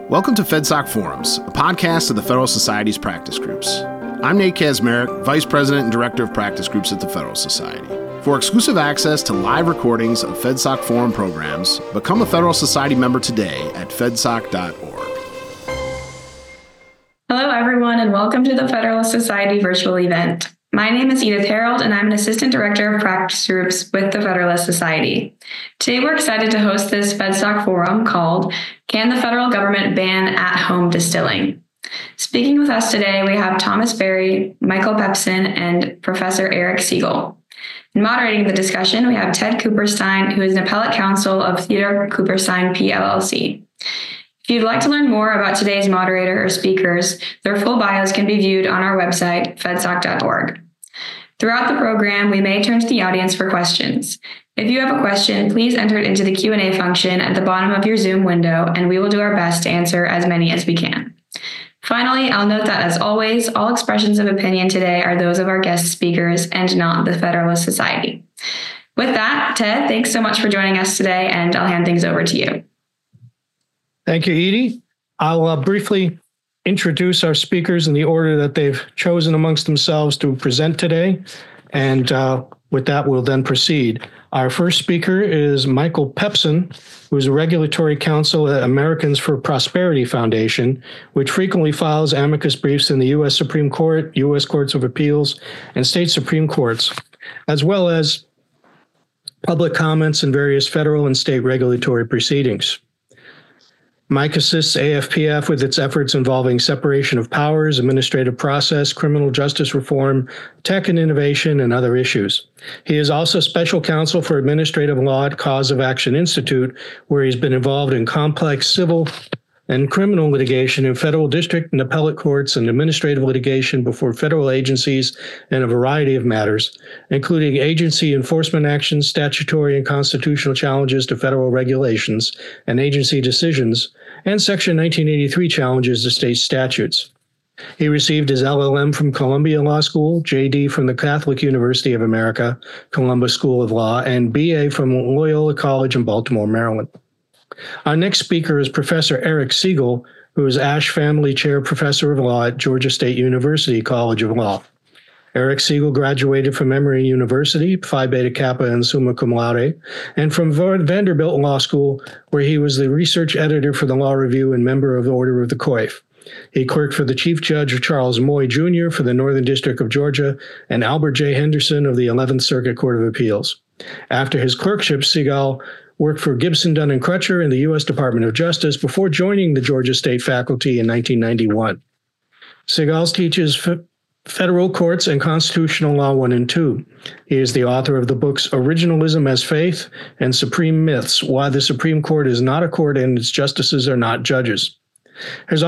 Welcome to FedSoc Forums, a podcast of the Federal Society's practice groups. I'm Nate Kazmarek, Vice President and Director of Practice Groups at the Federal Society. For exclusive access to live recordings of FedSoc Forum programs, become a Federal Society member today at fedsoc.org. Hello, everyone, and welcome to the Federal Society virtual event. My name is Edith Harold, and I'm an Assistant Director of Practice Groups with the Federalist Society. Today, we're excited to host this FedSoc Forum called Can the Federal Government Ban At-Home Distilling? Speaking with us today, we have Thomas Berry, Michael Pepson, and Professor Eric Siegel. In moderating the discussion, we have Ted Cooperstein, who is an appellate counsel of Theodore Cooperstein PLLC. If you'd like to learn more about today's moderator or speakers, their full bios can be viewed on our website, fedsoc.org. Throughout the program, we may turn to the audience for questions. If you have a question, please enter it into the Q&A function at the bottom of your Zoom window, and we will do our best to answer as many as we can. Finally, I'll note that, as always, all expressions of opinion today are those of our guest speakers and not the Federalist Society. With that, Ted, thanks so much for joining us today, and I'll hand things over to you. Thank you, Edie. I'll briefly introduce our speakers in the order that they've chosen amongst themselves to present today. And with that, we'll then proceed. Our first speaker is Michael Pepson, who's a regulatory counsel at Americans for Prosperity Foundation, which frequently files amicus briefs in the U.S. Supreme Court, U.S. Courts of Appeals, and state Supreme Courts, as well as public comments in various federal and state regulatory proceedings. Mike assists AFPF with its efforts involving separation of powers, administrative process, criminal justice reform, tech and innovation, and other issues. He is also special counsel for administrative law at Cause of Action Institute, where he's been involved in complex civil and criminal litigation in federal district and appellate courts and administrative litigation before federal agencies in a variety of matters, including agency enforcement actions, statutory and constitutional challenges to federal regulations and agency decisions, and Section 1983 challenges to state statutes. He received his LLM from Columbia Law School, JD from the Catholic University of America, Columbus School of Law, and BA from Loyola College in Baltimore, Maryland. Our next speaker is Professor Eric Siegel, who is Ashe Family Chair Professor of Law at Georgia State University College of Law. Eric Siegel graduated from Emory University, Phi Beta Kappa and Summa Cum Laude, and from Vanderbilt Law School, where he was the research editor for the Law Review and member of the Order of the Coif. He clerked for the Chief Judge Charles Moy Jr. for the Northern District of Georgia and Albert J. Henderson of the 11th Circuit Court of Appeals. After his clerkship, Siegel worked for Gibson, Dunn & Crutcher in the U.S. Department of Justice before joining the Georgia State faculty in 1991. Siegel teaches federal courts and constitutional law 1 and 2. He is the author of the books Originalism as Faith and Supreme Myths, Why the Supreme Court is Not a Court and Its Justices Are Not Judges. His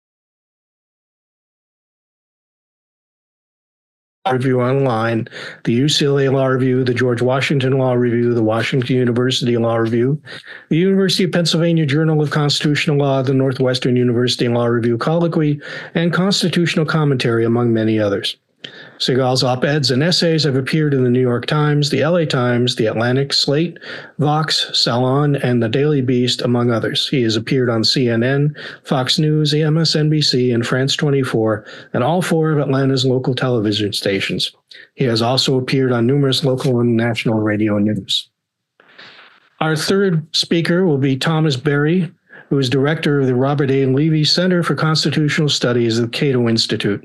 Review Online, the UCLA Law Review, the George Washington Law Review, the Washington University Law Review, the University of Pennsylvania Journal of Constitutional Law, the Northwestern University Law Review Colloquy, and Constitutional Commentary, among many others. Siegel's op-eds and essays have appeared in the New York Times, the LA Times, the Atlantic, Slate, Vox, Salon, and the Daily Beast, among others. He has appeared on CNN, Fox News, MSNBC, and France 24, and all 4 of Atlanta's local television stations. He has also appeared on numerous local and national radio news. Our third speaker will be Thomas Berry, who is director of the Robert A. Levy Center for Constitutional Studies at the Cato Institute.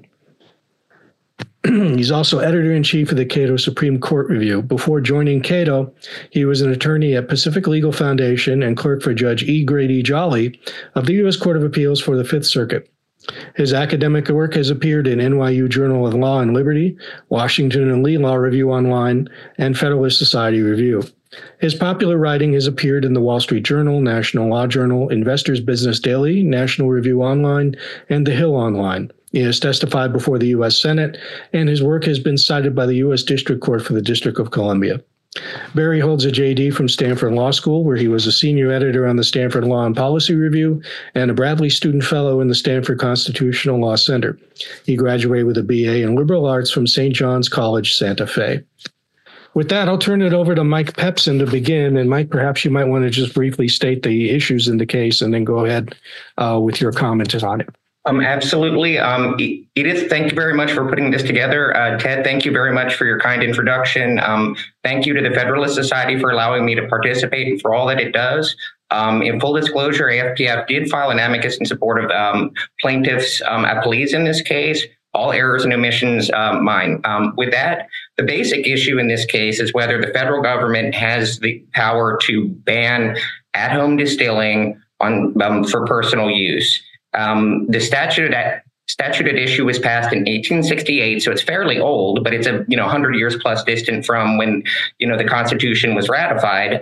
He's also editor-in-chief of the Cato Supreme Court Review. Before joining Cato, he was an attorney at Pacific Legal Foundation and clerk for Judge E. Grady Jolly of the U.S. Court of Appeals for the Fifth Circuit. His academic work has appeared in NYU Journal of Law and Liberty, Washington and Lee Law Review Online, and Federalist Society Review. His popular writing has appeared in the Wall Street Journal, National Law Journal, Investors Business Daily, National Review Online, and The Hill Online. He has testified before the U.S. Senate, and his work has been cited by the U.S. District Court for the District of Columbia. Berry holds a JD from Stanford Law School, where he was a senior editor on the Stanford Law and Policy Review and a Bradley Student Fellow in the Stanford Constitutional Law Center. He graduated with a BA in Liberal Arts from St. John's College, Santa Fe. With that, I'll turn it over to Mike Pepsin to begin. And Mike, perhaps you might want to just briefly state the issues in the case and then go ahead with your comments on it. Absolutely. Edith, thank you very much for putting this together. Ted, thank you very much for your kind introduction. Thank you to the Federalist Society for allowing me to participate and for all that it does. In full disclosure, AFPF did file an amicus in support of plaintiffs' appellees in this case. All errors and omissions mine. With that, the basic issue in this case is whether the federal government has the power to ban at-home distilling for personal use. The statute at issue was passed in 1868, so it's fairly old, but it's 100 years plus distant from when the Constitution was ratified.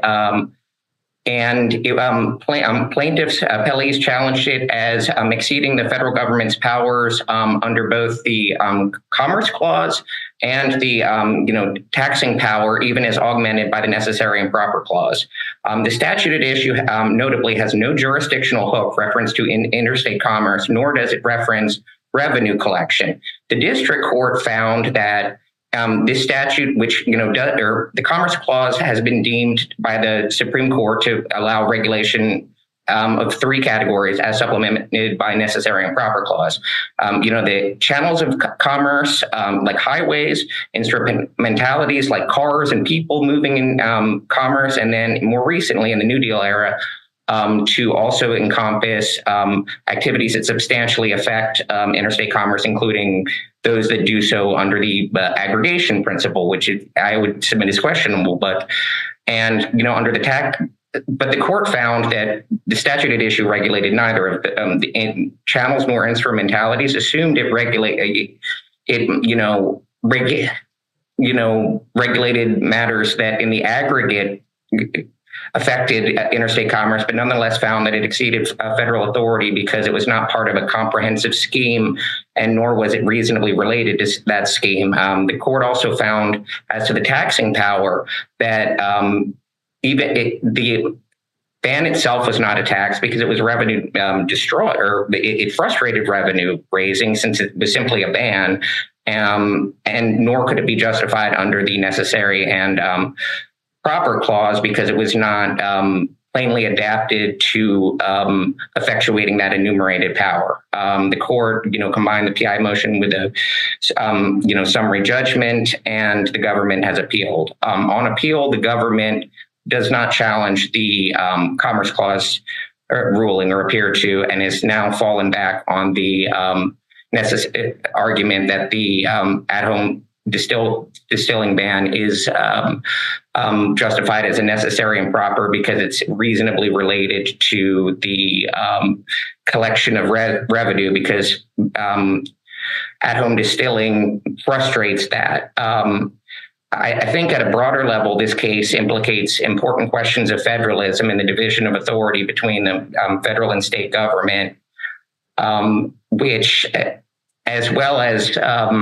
Plaintiffs, appellees challenged it as exceeding the federal government's powers under both the Commerce Clause and the taxing power, even as augmented by the Necessary and Proper Clause. The statute at issue notably has no jurisdictional hook reference to interstate commerce, nor does it reference revenue collection. The district court found that this statute, which the Commerce Clause has been deemed by the Supreme Court to allow regulation of three categories as supplemented by Necessary and Proper Clause. The channels of commerce, like highways, instrumentalities like cars and people moving in commerce, and then more recently in the New Deal era, to also encompass activities that substantially affect interstate commerce, including those that do so under the aggregation principle, which I would submit is questionable. But the court found that the statute at issue regulated neither of the channels nor instrumentalities. Assumed it regulated matters that in the aggregate affected interstate commerce, but nonetheless found that it exceeded federal authority because it was not part of a comprehensive scheme, and nor was it reasonably related to that scheme. The court also found, as to the taxing power, that the ban itself was not a tax because it was revenue destroyer. It frustrated revenue raising since it was simply a ban, and nor could it be justified under the Necessary and Proper Clause because it was not plainly adapted to effectuating that enumerated power. The court, combined the PI motion with a, summary judgment, and the government has appealed. On appeal, the government does not challenge the Commerce Clause ruling or appear to, and has now fallen back on the argument that the at-home distilling ban is justified as a necessary and proper because it's reasonably related to the collection of revenue, because at-home distilling frustrates that. I think at a broader level, this case implicates important questions of federalism and the division of authority between the federal and state government, which, as well as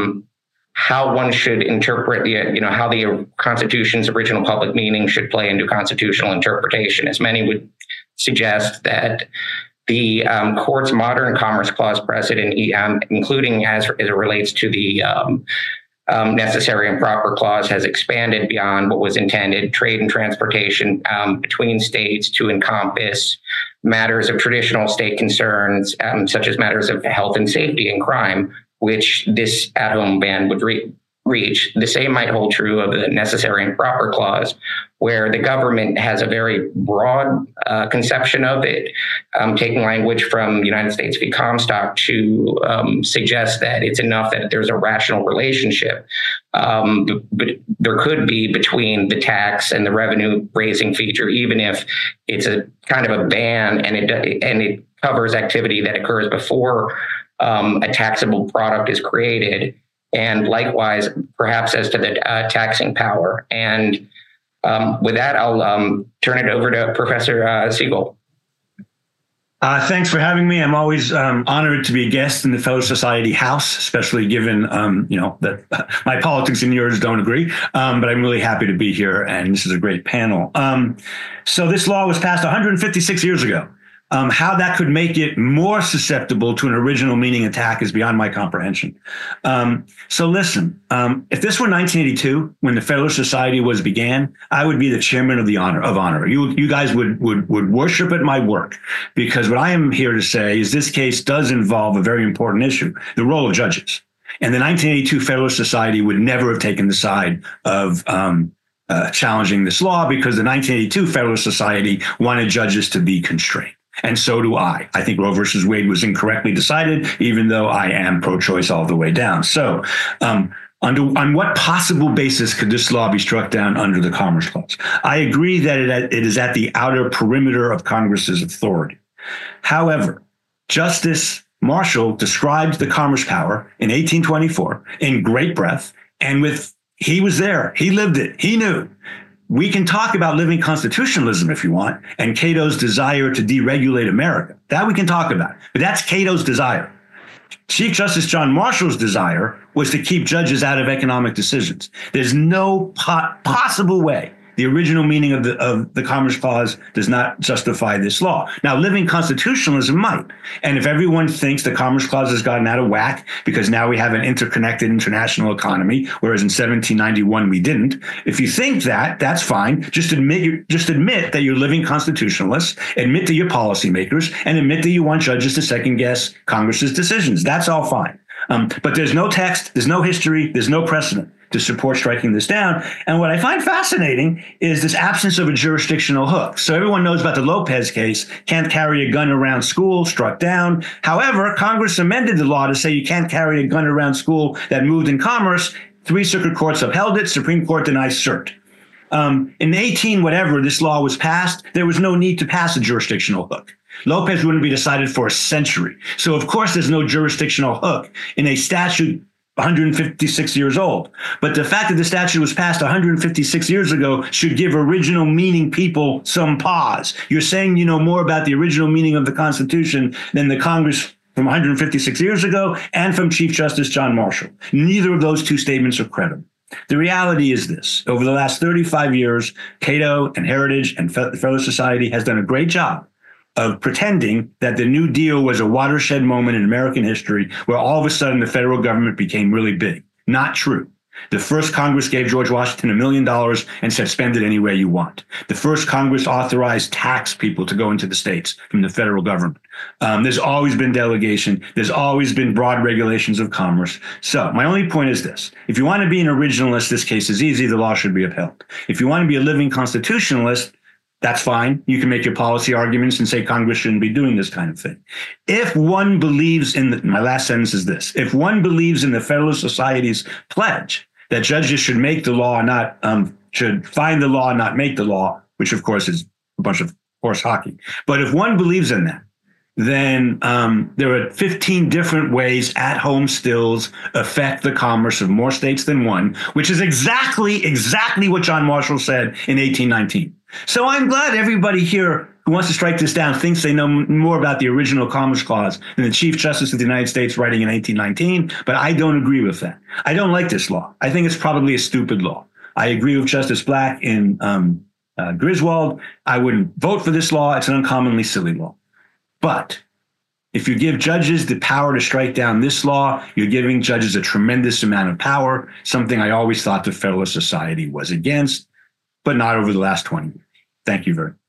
how one should interpret how the Constitution's original public meaning should play into constitutional interpretation, as many would suggest that the court's modern Commerce Clause precedent, including as it relates to the Necessary and Proper Clause, has expanded beyond what was intended, trade and transportation between states, to encompass matters of traditional state concerns, such as matters of health and safety and crime, which this at-home ban would reach. The same might hold true of the Necessary and Proper Clause, where the government has a very broad conception of it, taking language from United States v. Comstock to suggest that it's enough that there's a rational relationship, but there could be between the tax and the revenue-raising feature, even if it's a kind of a ban and it covers activity that occurs before a taxable product is created, and likewise, perhaps as to the taxing power. And with that, I'll turn it over to Professor Siegel. Thanks for having me. I'm always honored to be a guest in the Fellow Society House, especially given, that my politics and yours don't agree. But I'm really happy to be here, and this is a great panel. So this law was passed 156 years ago. How that could make it more susceptible to an original meaning attack is beyond my comprehension. So listen, if this were 1982, when the Federalist Society began, I would be the chairman of honor. You guys would worship at my work, because what I am here to say is this case does involve a very important issue, the role of judges. And the 1982 Federalist Society would never have taken the side of challenging this law, because the 1982 Federalist Society wanted judges to be constrained. And so do I. I think Roe versus Wade was incorrectly decided, even though I am pro-choice all the way down. So on what possible basis could this law be struck down under the Commerce Clause? I agree that it is at the outer perimeter of Congress's authority. However, Justice Marshall described the Commerce Power in 1824 in great breadth, and he was there. He lived it. He knew. We can talk about living constitutionalism if you want, and Cato's desire to deregulate America. That we can talk about, but that's Cato's desire. Chief Justice John Marshall's desire was to keep judges out of economic decisions. There's no possible way. The original meaning of the Commerce Clause does not justify this law. Now, living constitutionalism might. And if everyone thinks the Commerce Clause has gotten out of whack because now we have an interconnected international economy, whereas in 1791 we didn't, if you think that, that's fine. Just admit that you're living constitutionalists, admit that you're policymakers, and admit that you want judges to second guess Congress's decisions. That's all fine. But there's no text, there's no history, there's no precedent to support striking this down. And what I find fascinating is this absence of a jurisdictional hook. So everyone knows about the Lopez case, can't carry a gun around school, struck down. However, Congress amended the law to say you can't carry a gun around school that moved in commerce. 3 circuit courts upheld it, Supreme Court denied cert. In 18 whatever this law was passed, there was no need to pass a jurisdictional hook. Lopez wouldn't be decided for a century. So of course there's no jurisdictional hook in a statute 156 years old. But the fact that the statute was passed 156 years ago should give original meaning people some pause. You're saying you know more about the original meaning of the Constitution than the Congress from 156 years ago and from Chief Justice John Marshall. Neither of those two statements are credible. The reality is this. Over the last 35 years, Cato and Heritage and the Federalist Society has done a great job of pretending that the New Deal was a watershed moment in American history where all of a sudden the federal government became really big. Not true. The first Congress gave George Washington $1 million and said, spend it any way you want. The first Congress authorized tax people to go into the states from the federal government. There's always been delegation. There's always been broad regulations of commerce. So my only point is this. If you want to be an originalist, this case is easy. The law should be upheld. If you want to be a living constitutionalist, that's fine. You can make your policy arguments and say Congress shouldn't be doing this kind of thing. If one believes my last sentence is this, if one believes in the Federalist Society's pledge that judges should make the law, should find the law, not make the law, which of course is a bunch of horse hockey. But if one believes in that, then there are 15 different ways at-home stills affect the commerce of more states than one, which is exactly what John Marshall said in 1819. So I'm glad everybody here who wants to strike this down thinks they know more about the original Commerce Clause than the Chief Justice of the United States writing in 1819, but I don't agree with that. I don't like this law. I think it's probably a stupid law. I agree with Justice Black in Griswold. I wouldn't vote for this law. It's an uncommonly silly law. But if you give judges the power to strike down this law, you're giving judges a tremendous amount of power, something I always thought the Federalist Society was against, but not over the last 20 years. Thank you very much.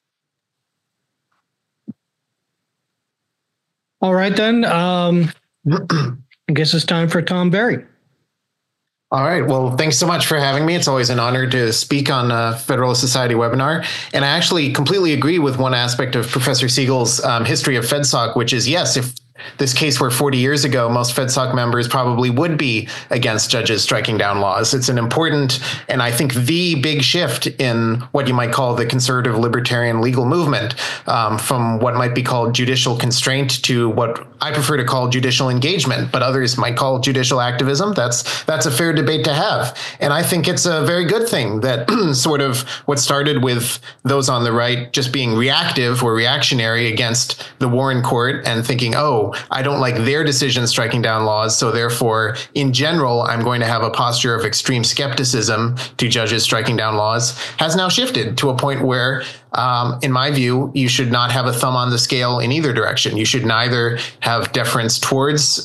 All right, then. I guess it's time for Tom Berry. All right. Well, thanks so much for having me. It's always an honor to speak on a Federalist Society webinar. And I actually completely agree with one aspect of Professor Siegel's history of FedSoc, which is, yes, if this case were 40 years ago, most FedSoc members probably would be against judges striking down laws. It's an important, and I think the big shift in what you might call the conservative libertarian legal movement, from what might be called judicial constraint to what I prefer to call judicial engagement, but others might call judicial activism. That's a fair debate to have. And I think it's a very good thing that sort of what started with those on the right just being reactive or reactionary against the Warren Court and thinking, oh, so I don't like their decision striking down laws. So therefore, in general, I'm going to have a posture of extreme skepticism to judges striking down laws, has now shifted to a point where, in my view, you should not have a thumb on the scale in either direction. You should neither have deference towards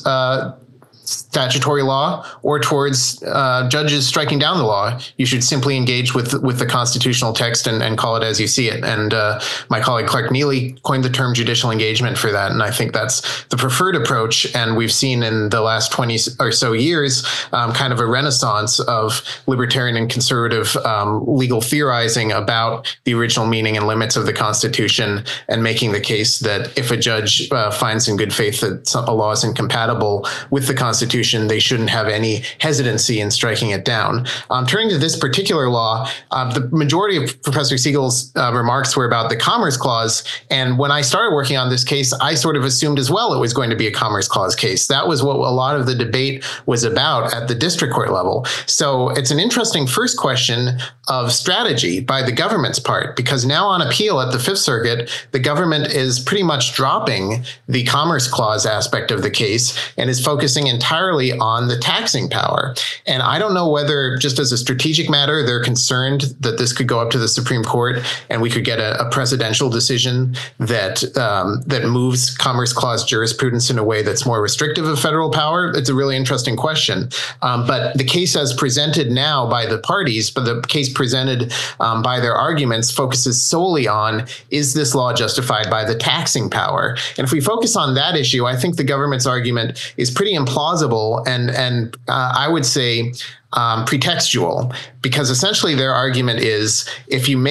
statutory law or towards judges striking down the law. You should simply engage with the constitutional text and call it as you see it. And my colleague Clark Neely coined the term judicial engagement for that. And I think that's the preferred approach. And we've seen in the last 20 or so years kind of a renaissance of libertarian and conservative legal theorizing about the original meaning and limits of the Constitution, and making the case that if a judge finds in good faith that a law is incompatible with the Constitution, they shouldn't have any hesitancy in striking it down. Turning to this particular law, the majority of Professor Siegel's remarks were about the Commerce Clause. And when I started working on this case, I sort of assumed as well it was going to be a Commerce Clause case. That was what a lot of the debate was about at the district court level. So it's an interesting first question of strategy by the government's part, because now on appeal at the Fifth Circuit, the government is pretty much dropping the Commerce Clause aspect of the case and is focusing entirely on the taxing power. And I don't know whether, just as a strategic matter, they're concerned that this could go up to the Supreme Court and we could get a presidential decision that that moves Commerce Clause jurisprudence in a way that's more restrictive of federal power. It's a really interesting question. But the case as presented now by the parties, but the case presented by their arguments focuses solely on, is this law justified by the taxing power? And if we focus on that issue, I think the government's argument is pretty implausible and I would say pretextual, because essentially their argument is, if you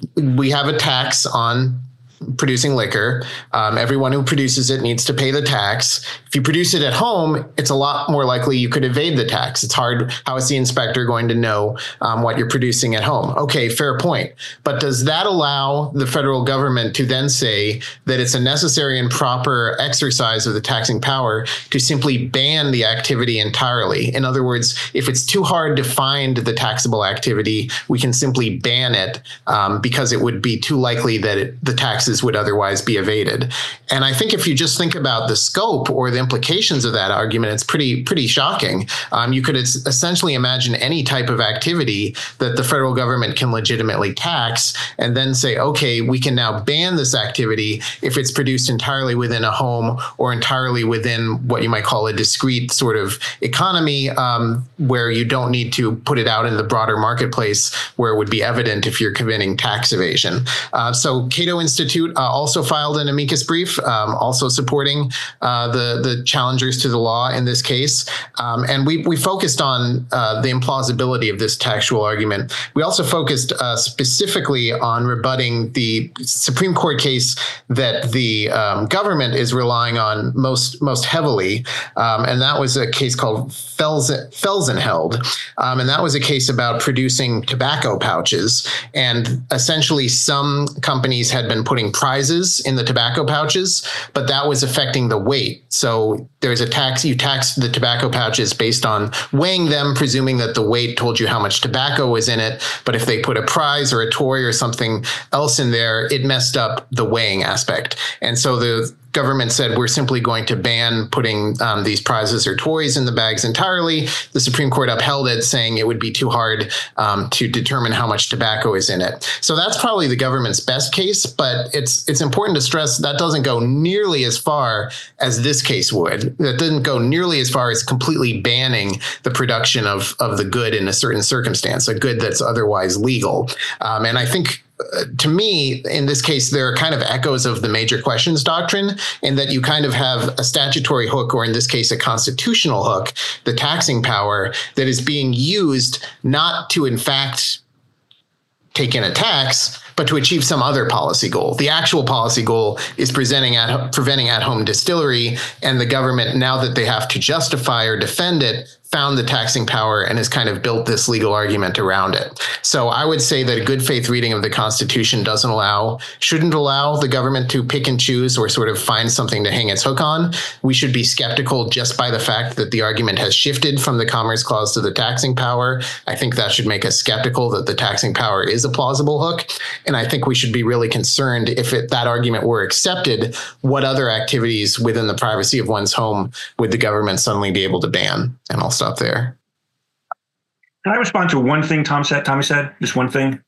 we have a tax on producing liquor. Everyone who produces it needs to pay the tax. If you produce it at home, it's a lot more likely you could evade the tax. It's hard. How is the inspector going to know what you're producing at home? Okay, fair point. But does that allow the federal government to then say that it's a necessary and proper exercise of the taxing power to simply ban the activity entirely? In other words, if it's too hard to find the taxable activity, we can simply ban it because it would be too likely that the taxes would otherwise be evaded. And I think if you just think about the scope or the implications of that argument, it's pretty shocking. You could essentially imagine any type of activity that the federal government can legitimately tax and then say, okay, we can now ban this activity if it's produced entirely within a home or entirely within what you might call a discrete sort of economy where you don't need to put it out in the broader marketplace where it would be evident if you're committing tax evasion. So Cato Institute also filed an amicus brief, also supporting the challengers to the law in this case. And we focused on the implausibility of this textual argument. We also focused specifically on rebutting the Supreme Court case that the government is relying on most heavily. And that was a case called Felsenheld. And that was a case about producing tobacco pouches. And essentially some companies had been putting prizes in the tobacco pouches, but that was affecting the weight. So there's a tax, you tax the tobacco pouches based on weighing them, presuming that the weight told you how much tobacco was in it. But if they put a prize or a toy or something else in there, it messed up the weighing aspect. And so the government said, we're simply going to ban putting these prizes or toys in the bags entirely. The Supreme Court upheld it, saying it would be too hard to determine how much tobacco is in it. So that's probably the government's best case, but it's important to stress that doesn't go nearly as far as this case would. That didn't go nearly as far as completely banning the production of the good in a certain circumstance, a good that's otherwise legal. And I think to me, in this case, there are kind of echoes of the major questions doctrine in that you kind of have a statutory hook, or in this case, a constitutional hook, the taxing power that is being used not to, in fact, take in a tax, but to achieve some other policy goal. The actual policy goal is preventing at-home distillery, and the government, now that they have to justify or defend it, found the taxing power and has kind of built this legal argument around it. So I would say that a good faith reading of the Constitution shouldn't allow the government to pick and choose or sort of find something to hang its hook on. We should be skeptical just by the fact that the argument has shifted from the Commerce Clause to the taxing power. I think that should make us skeptical that the taxing power is a plausible hook. And I think we should be really concerned if that argument were accepted, what other activities within the privacy of one's home would the government suddenly be able to ban? And I'll stop there. Can I respond to one thing Tommy said? Just one thing?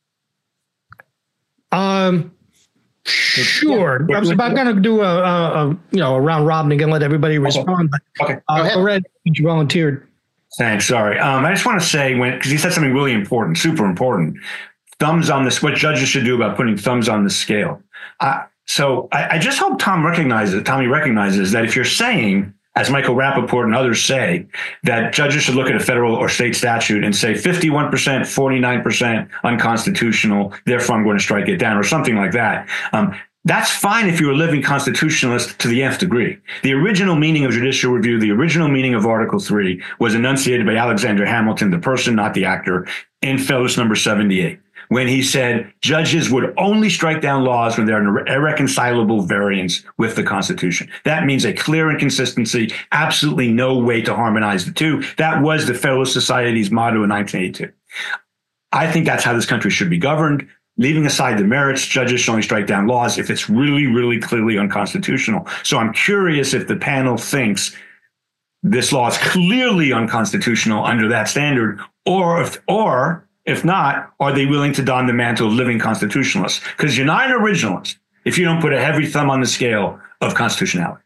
Sure. I was about going to do a round robin and let everybody respond. Okay. Go ahead. You volunteered. Thanks. Sorry. I just want to say because he said something really important, super important. Thumbs on this. What judges should do about putting thumbs on the scale. So I just hope Tommy recognizes that if you're saying, as Michael Rappaport and others say, that judges should look at a federal or state statute and say 51%, 49% unconstitutional, therefore I'm going to strike it down, or something like that. That's fine if you're a living constitutionalist to the nth degree. The original meaning of judicial review, the original meaning of Article 3 was enunciated by Alexander Hamilton, the person, not the actor, in Federalist Number 78. When he said judges would only strike down laws when they're an irreconcilable variance with the Constitution. That means a clear inconsistency, absolutely no way to harmonize the two. That was the Federalist Society's motto in 1982. I think that's how this country should be governed. Leaving aside the merits, judges should only strike down laws if it's really, really clearly unconstitutional. So I'm curious if the panel thinks this law is clearly unconstitutional under that standard, or if not, are they willing to don the mantle of living constitutionalists? Because you're not an originalist if you don't put a heavy thumb on the scale of constitutionality.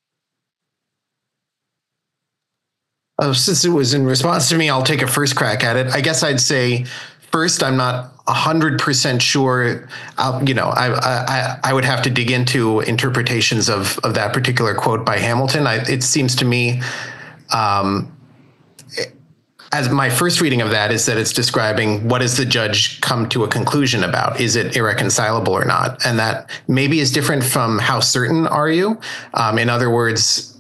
Since it was in response to me, I'll take a first crack at it. I guess I'd say, first, I'm not 100% sure. I would have to dig into interpretations of that particular quote by Hamilton. It seems to me, as my first reading of that is that it's describing what does the judge come to a conclusion about? Is it irreconcilable or not? And that maybe is different from how certain are you? In other words,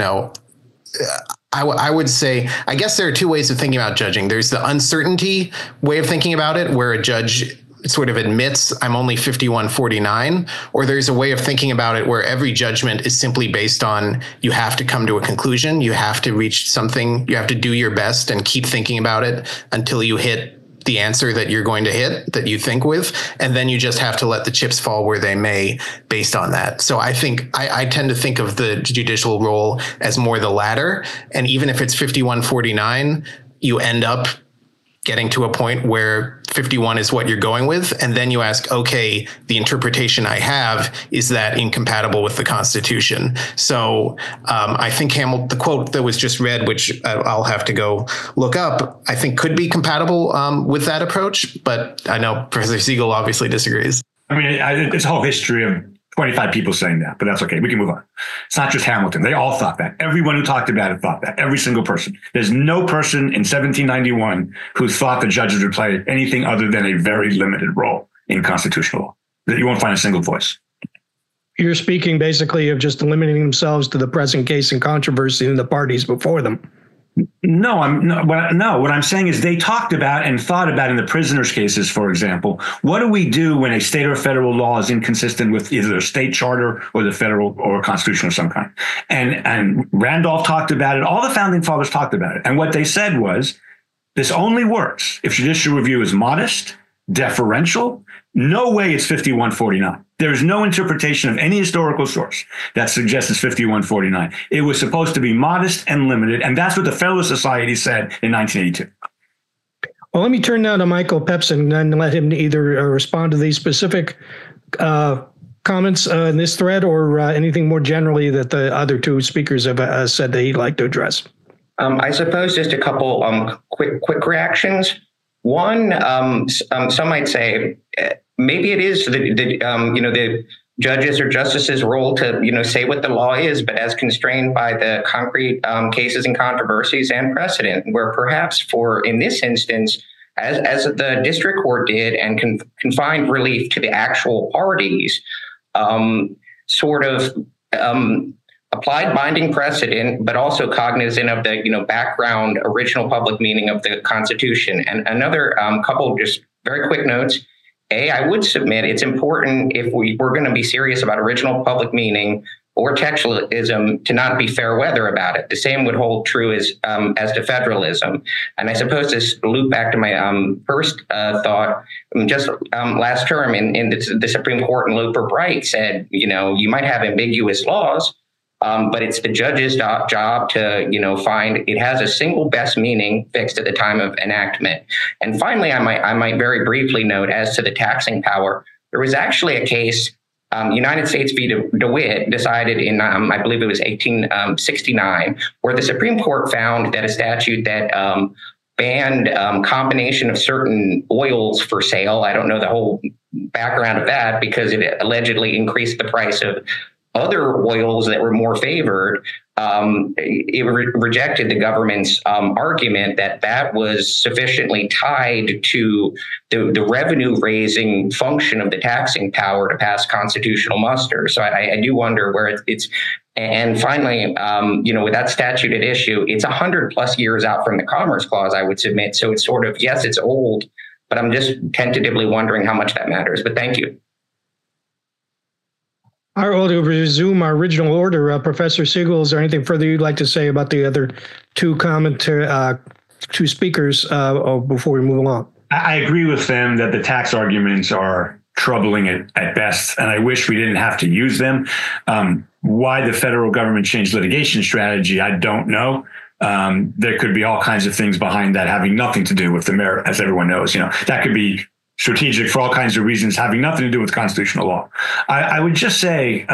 I would say, I guess there are two ways of thinking about judging. There's the uncertainty way of thinking about it, where a judge sort of admits I'm only 51-49, or there's a way of thinking about it where every judgment is simply based on you have to come to a conclusion, you have to reach something, you have to do your best and keep thinking about it until you hit the answer that you're going to hit, that you think with, and then you just have to let the chips fall where they may based on that. So I think I tend to think of the judicial role as more the latter. And even if it's 51-49, you end up getting to a point where 51 is what you're going with. And then you ask, okay, the interpretation I have, is that incompatible with the Constitution? So I think the quote that was just read, which I'll have to go look up, I think could be compatible with that approach. But I know Professor Siegel obviously disagrees. I mean, it's a whole history of 25 people saying that, but that's okay. We can move on. It's not just Hamilton. They all thought that. Everyone who talked about it thought that. Every single person. There's no person in 1791 who thought the judges would play anything other than a very limited role in constitutional law. That you won't find a single voice. You're speaking basically of just limiting themselves to the present case and controversy in the parties before them. No, what I'm saying is they talked about and thought about in the prisoners' cases, for example, what do we do when a state or federal law is inconsistent with either a state charter or the federal or constitution of some kind? And Randolph talked about it. All the founding fathers talked about it. And what they said was, this only works if judicial review is modest, deferential. No way it's 51-49. There's no interpretation of any historical source that suggests it's 51-49. It was supposed to be modest and limited, and that's what the Federalist Society said in 1982. Well, let me turn now to Michael Pepsin and let him either respond to these specific comments in this thread or anything more generally that the other two speakers have said that he'd like to address. I suppose just a couple quick reactions. One, some might say maybe it is the judges or justices' role to say what the law is, but as constrained by the concrete cases and controversies and precedent, where perhaps in this instance, as the district court did and confined relief to the actual parties, applied binding precedent, but also cognizant of the background original public meaning of the Constitution. And another couple just very quick notes. I would submit it's important if we're going to be serious about original public meaning or textualism to not be fair weather about it. The same would hold true as to federalism. And I suppose this loop back to my first thought, just last term in the Supreme Court in Loper Bright said, you might have ambiguous laws, but it's the judge's job to, find it has a single best meaning fixed at the time of enactment. And finally, I might very briefly note as to the taxing power, there was actually a case, United States v. DeWitt decided in, I believe it was 1869, where the Supreme Court found that a statute that banned combination of certain oils for sale, I don't know the whole background of that, because it allegedly increased the price of other oils that were more favored, it rejected the government's argument that was sufficiently tied to the revenue-raising function of the taxing power to pass constitutional muster. So I do wonder where it's. And finally, with that statute at issue, it's 100+ years out from the Commerce Clause, I would submit. So it's sort of, yes, it's old, but I'm just tentatively wondering how much that matters. But thank you. All right, well, to resume our original order, Professor Siegel, is there anything further you'd like to say about the other two speakers before we move along? I agree with them that the tax arguments are troubling at best, and I wish we didn't have to use them. Why the federal government changed litigation strategy, I don't know. There could be all kinds of things behind that having nothing to do with the merit, as everyone knows. That could be strategic for all kinds of reasons, having nothing to do with constitutional law. I would just say,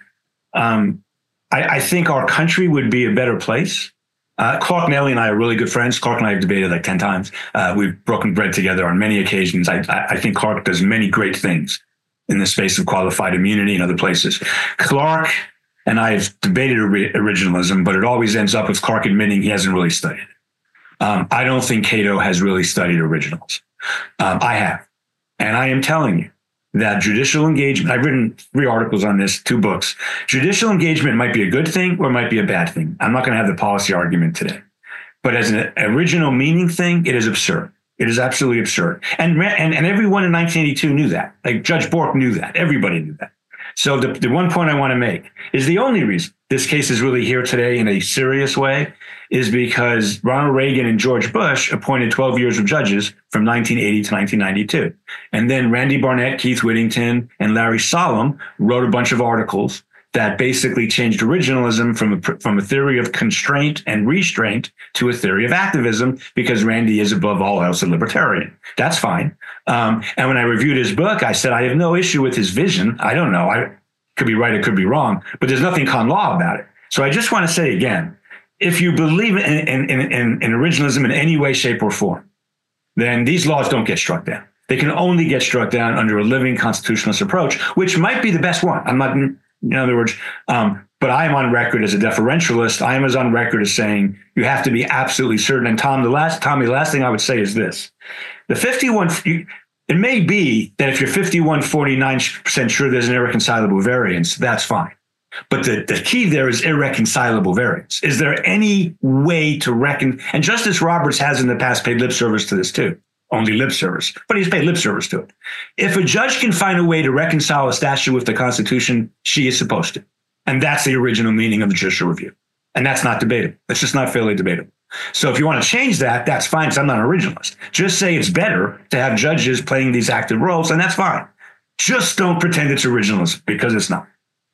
I think our country would be a better place. Clark Nelly and I are really good friends. Clark and I have debated like 10 times. We've broken bread together on many occasions. I think Clark does many great things in the space of qualified immunity and other places. Clark and I have debated originalism, but it always ends up with Clark admitting he hasn't really studied it. I don't think Cato has really studied originals. I have. And I am telling you that judicial engagement, I've written 3 articles on this, 2 books. Judicial engagement might be a good thing or it might be a bad thing. I'm not going to have the policy argument today. But as an original meaning thing, it is absurd. It is absolutely absurd. And everyone in 1982 knew that. Like Judge Bork knew that. Everybody knew that. So the one point I want to make is the only reason this case is really here today in a serious way is because Ronald Reagan and George Bush appointed 12 years of judges from 1980 to 1992. And then Randy Barnett, Keith Whittington, and Larry Solomon wrote a bunch of articles that basically changed originalism from a theory of constraint and restraint to a theory of activism, because Randy is above all else a libertarian. That's fine. And when I reviewed his book, I said, I have no issue with his vision. I don't know. I could be right. It could be wrong, but there's nothing con law about it. So I just want to say again, if you believe in originalism in any way, shape, or form, then these laws don't get struck down. They can only get struck down under a living constitutionalist approach, which might be the best one. I'm not, in other words, but I am on record as a deferentialist. I am as on record as saying you have to be absolutely certain. And Tommy, the last thing I would say is this: the 51. It may be that if you're 51.49% sure there's an irreconcilable variance, that's fine. But the key there is irreconcilable variance. Is there any way to reckon? And Justice Roberts has in the past paid lip service to this too. Only lip service, but he's paid lip service to it. If a judge can find a way to reconcile a statute with the Constitution, she is supposed to. And that's the original meaning of the judicial review. And that's not debatable. That's just not fairly debatable. So if you want to change that, that's fine, because I'm not an originalist. Just say it's better to have judges playing these active roles, and that's fine. Just don't pretend it's originalism, because it's not.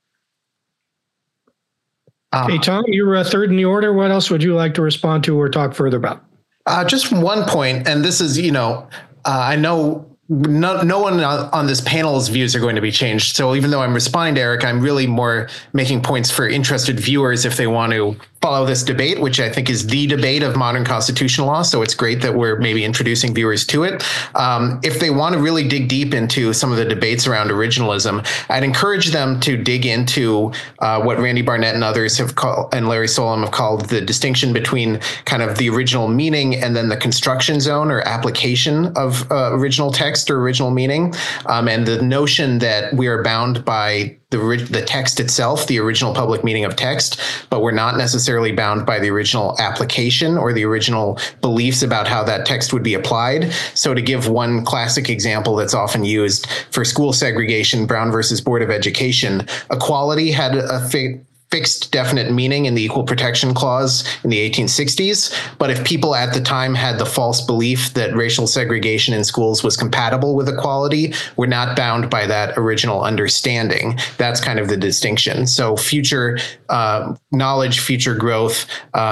Hey, Tom, you're third in the order. What else would you like to respond to or talk further about? Just one point, and this is, I know no one on this panel's views are going to be changed. So even though I'm responding to Eric, I'm really more making points for interested viewers if they want to follow this debate, which I think is the debate of modern constitutional law. So it's great that we're maybe introducing viewers to it. If they want to really dig deep into some of the debates around originalism, I'd encourage them to dig into what Randy Barnett and others have called, and Larry Solomon have called, the distinction between kind of the original meaning and then the construction zone or application of original text. text or original meaning, and the notion that we are bound by the text itself, the original public meaning of text, but we're not necessarily bound by the original application or the original beliefs about how that text would be applied. So to give one classic example that's often used for school segregation, Brown versus Board of Education, equality had a fixed definite meaning in the Equal Protection Clause in the 1860s. But if people at the time had the false belief that racial segregation in schools was compatible with equality, we're not bound by that original understanding. That's kind of the distinction. So future knowledge, future growth,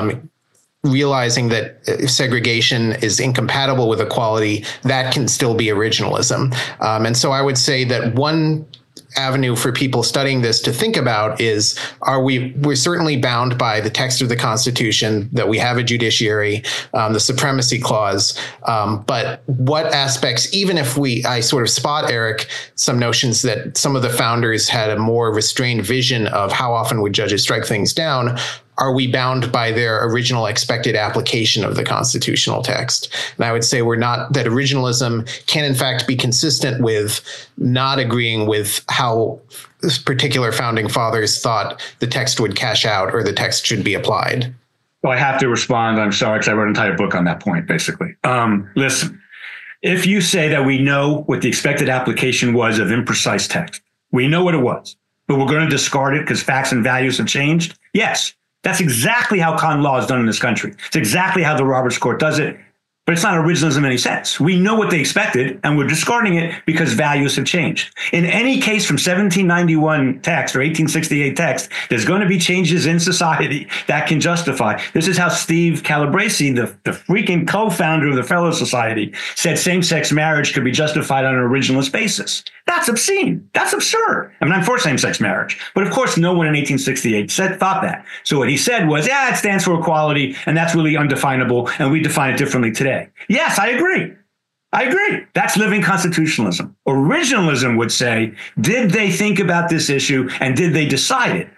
realizing that segregation is incompatible with equality, that can still be originalism. And so I would say that one avenue for people studying this to think about is, we're certainly bound by the text of the Constitution, that we have a judiciary, the Supremacy Clause, but what aspects, even if I sort of spot, Eric, some notions that some of the founders had a more restrained vision of how often would judges strike things down, are we bound by their original expected application of the constitutional text? And I would say we're not, that originalism can in fact be consistent with not agreeing with how this particular founding fathers thought the text would cash out or the text should be applied. Well, I have to respond. I'm sorry, because I wrote an entire book on that point, basically. Listen, if you say that we know what the expected application was of imprecise text, we know what it was, but we're going to discard it because facts and values have changed, yes. That's exactly how con law is done in this country. It's exactly how the Roberts Court does it, but it's not originalism in any sense. We know what they expected, and we're discarding it because values have changed. In any case from 1791 text or 1868 text, there's going to be changes in society that can justify. This is how Steve Calabresi, the freaking co-founder of the Fellow Society, said same-sex marriage could be justified on an originalist basis. That's obscene. That's absurd. I mean, I'm for same-sex marriage. But of course, no one in 1868 thought that. So what he said was, yeah, it stands for equality, and that's really undefinable, and we define it differently today. Yes, I agree. That's living constitutionalism. Originalism would say, did they think about this issue, and did they decide it?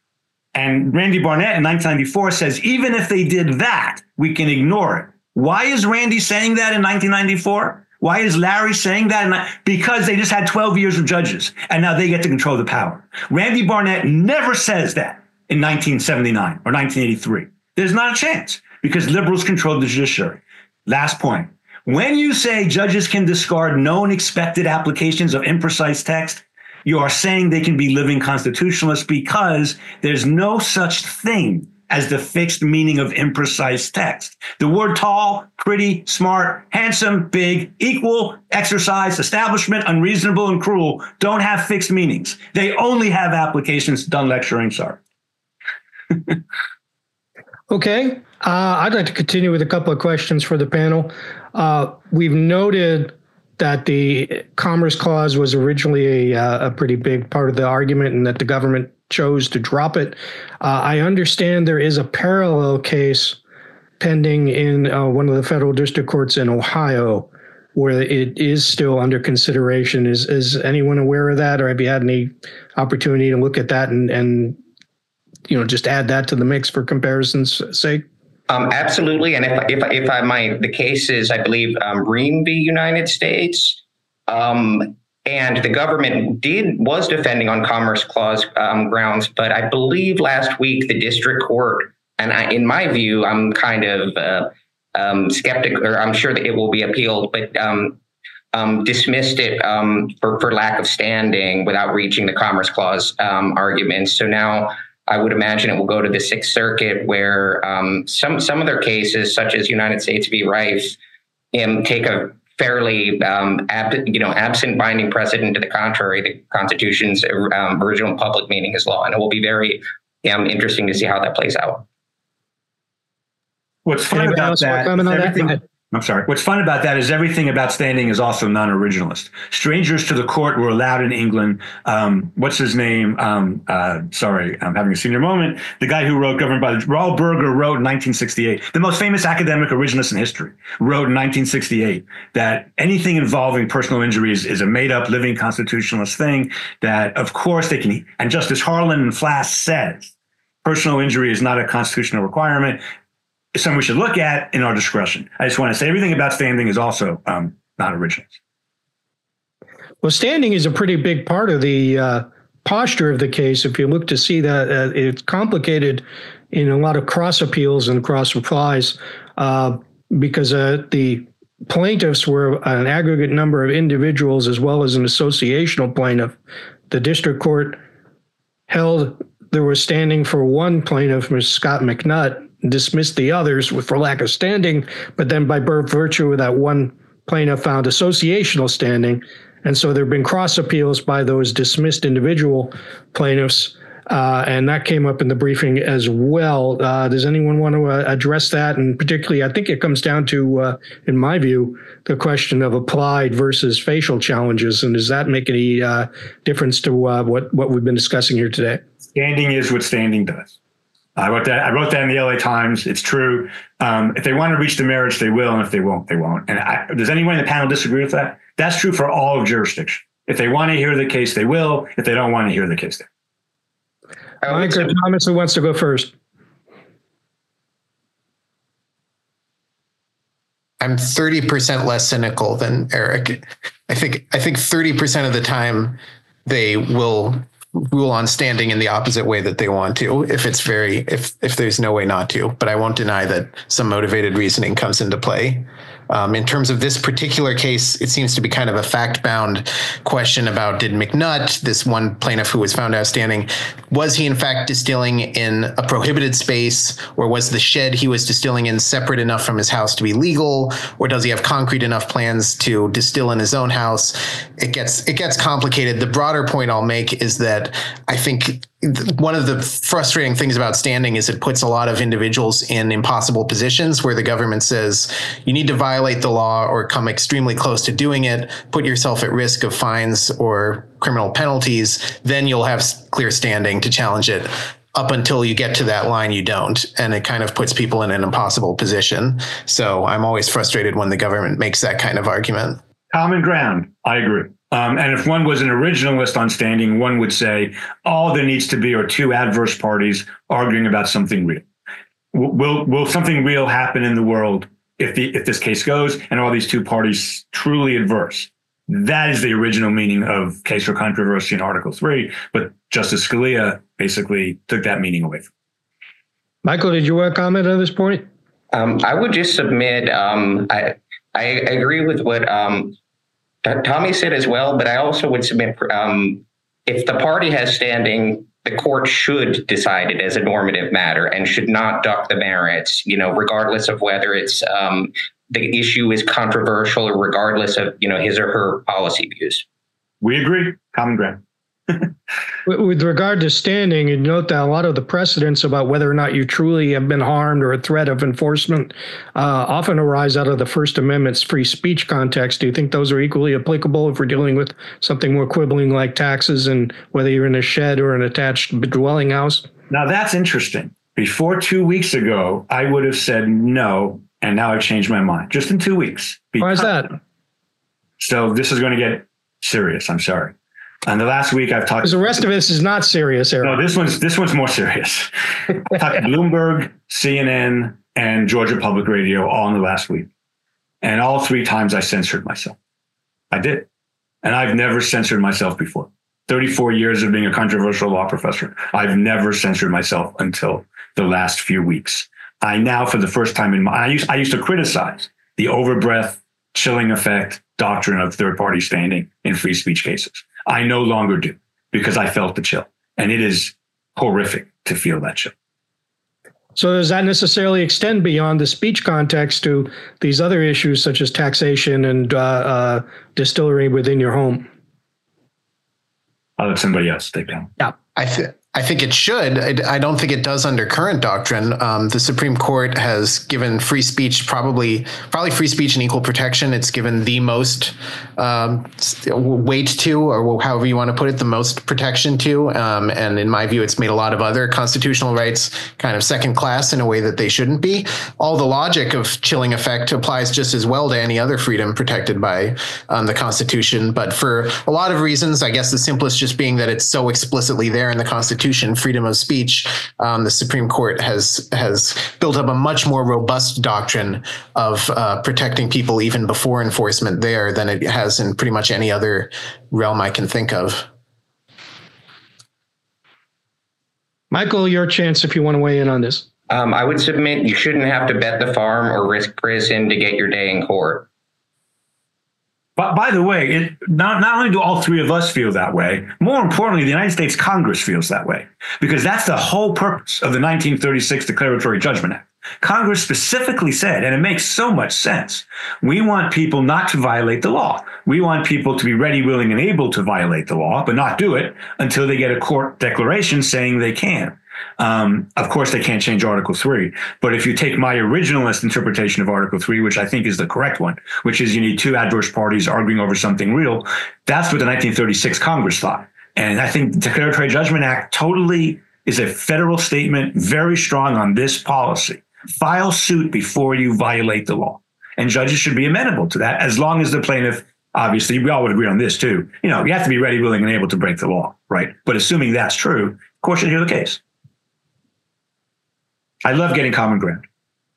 And Randy Barnett in 1994 says, even if they did that, we can ignore it. Why is Randy saying that in 1994? Why is Larry saying that? Because they just had 12 years of judges, and now they get to control the power. Randy Barnett never says that in 1979 or 1983. There's not a chance, because liberals control the judiciary. Last point. When you say judges can discard known expected applications of imprecise text, you are saying they can be living constitutionalists, because there's no such thing as the fixed meaning of imprecise text. The word tall, pretty, smart, handsome, big, equal, exercise, establishment, unreasonable, and cruel don't have fixed meanings. They only have applications. Done lecturing, sorry. Okay. I'd like to continue with a couple of questions for the panel. We've noted that the Commerce Clause was originally a pretty big part of the argument, and that the government chose to drop it. I understand there is a parallel case pending in one of the federal district courts in Ohio, where it is still under consideration. Is anyone aware of that, or have you had any opportunity to look at that and just add that to the mix for comparison's sake? Absolutely. And if I might, the case is, I believe, Ream v. United States. And the government was defending on Commerce Clause grounds, but I believe last week the district court, and in my view, I'm kind of skeptical, or I'm sure that it will be appealed, but dismissed it for lack of standing without reaching the Commerce Clause arguments. So now I would imagine it will go to the Sixth Circuit, where some of their cases, such as United States v. Rice, take a fairly absent binding precedent to the contrary. The Constitution's original public meaning is law, and it will be very interesting to see how that plays out. What's fun about that? I'm sorry. What's fun about that is everything about standing is also non-originalist. Strangers to the court were allowed in England. What's his name? Sorry, I'm having a senior moment. The guy who wrote Governed by the Raul Berger wrote in 1968, the most famous academic originalist in history, wrote in 1968 that anything involving personal injuries is a made-up living constitutionalist thing, that of course they can, and Justice Harlan and Flass says personal injury is not a constitutional requirement. It's something we should look at in our discretion. I just want to say everything about standing is also not original. Well, standing is a pretty big part of the posture of the case. If you look to see that it's complicated in a lot of cross appeals and cross replies because the plaintiffs were an aggregate number of individuals as well as an associational plaintiff. The district court held there was standing for one plaintiff, Ms. Scott McNutt, dismissed the others for lack of standing, but then by virtue of that one plaintiff found associational standing. And so there have been cross appeals by those dismissed individual plaintiffs, and that came up in the briefing as well. Does anyone want to address that? And particularly, I think it comes down to, in my view, the question of applied versus facial challenges. And does that make any difference to what we've been discussing here today? Standing is what standing does. I wrote that in the LA Times. It's true. If they want to reach the merits, they will. And if they won't, they won't. And does anyone in the panel disagree with that? That's true for all of jurisdiction. If they want to hear the case, they will. If they don't want to hear the case, they will. Mike or Thomas, who wants to go first? I'm 30% less cynical than Eric. I think 30% of the time they will rule on standing in the opposite way that they want to, if there's no way not to. But I won't deny that some motivated reasoning comes into play. In terms of this particular case, it seems to be kind of a fact-bound question about did McNutt, this one plaintiff who was found outstanding, was he in fact distilling in a prohibited space, or was the shed he was distilling in separate enough from his house to be legal, or does he have concrete enough plans to distill in his own house? It gets complicated. The broader point I'll make is that I think one of the frustrating things about standing is it puts a lot of individuals in impossible positions where the government says you need to violate the law or come extremely close to doing it, put yourself at risk of fines or criminal penalties, then you'll have clear standing to challenge it. Up until you get to that line, you don't. And it kind of puts people in an impossible position. So I'm always frustrated when the government makes that kind of argument. Common ground. I agree. And if one was an originalist on standing, one would say all there needs to be are two adverse parties arguing about something real. Will something real happen in the world if this case goes and are these two parties truly adverse? That is the original meaning of case for controversy in Article 3. But Justice Scalia basically took that meaning away from it. Michael, did you want to comment on this point? I would just submit, I agree with what Tommy said as well, but I also would submit if the party has standing, the court should decide it as a normative matter and should not duck the merits, regardless of whether it's the issue is controversial or regardless of, his or her policy views. We agree. Common ground. With regard to standing, you note that a lot of the precedents about whether or not you truly have been harmed or a threat of enforcement often arise out of the First Amendment's free speech context. Do you think those are equally applicable if we're dealing with something more quibbling like taxes and whether you're in a shed or an attached dwelling house? Now, that's interesting. Before 2 weeks ago, I would have said no, and now I've changed my mind. Just in 2 weeks. Why is that? So this is going to get serious. I'm sorry. And the last week I've talked. Because the rest of this is not serious, Eric. No, this one's more serious. I talked to Bloomberg, CNN, and Georgia Public Radio all in the last week. And all 3 times I censored myself. I did. And I've never censored myself before. 34 years of being a controversial law professor. I've never censored myself until the last few weeks. I now, for the first time I used to criticize the overbreadth, chilling effect doctrine of third-party standing in free speech cases. I no longer do because I felt the chill, and it is horrific to feel that chill. So does that necessarily extend beyond the speech context to these other issues such as taxation and distillery within your home? I'll let somebody else take that. Yeah. I think it should. I don't think it does under current doctrine. The Supreme Court has given free speech, probably free speech and equal protection. It's given the most weight to, or however you want to put it, the most protection to. And in my view, it's made a lot of other constitutional rights kind of second class in a way that they shouldn't be. All the logic of chilling effect applies just as well to any other freedom protected by the Constitution. But for a lot of reasons, I guess the simplest just being that it's so explicitly there in the Constitution, Constitution, freedom of speech, the Supreme Court has built up a much more robust doctrine of protecting people even before enforcement there than it has in pretty much any other realm I can think of. Michael, your chance if you want to weigh in on this. I would submit you shouldn't have to bet the farm or risk prison to get your day in court. But by the way, not only do all three of us feel that way, more importantly, the United States Congress feels that way, because that's the whole purpose of the 1936 Declaratory Judgment Act. Congress specifically said, and it makes so much sense, we want people not to violate the law. We want people to be ready, willing, and able to violate the law, but not do it until they get a court declaration saying they can. Of course, they can't change Article 3. But if you take my originalist interpretation of Article 3, which I think is the correct one, which is you need two adverse parties arguing over something real, that's what the 1936 Congress thought. And I think the Declaratory Judgment Act totally is a federal statement, very strong on this policy. File suit before you violate the law. And judges should be amenable to that, as long as the plaintiff, obviously, we all would agree on this too. You have to be ready, willing, and able to break the law, right? But assuming that's true, of course, you hear the case. I love getting common ground.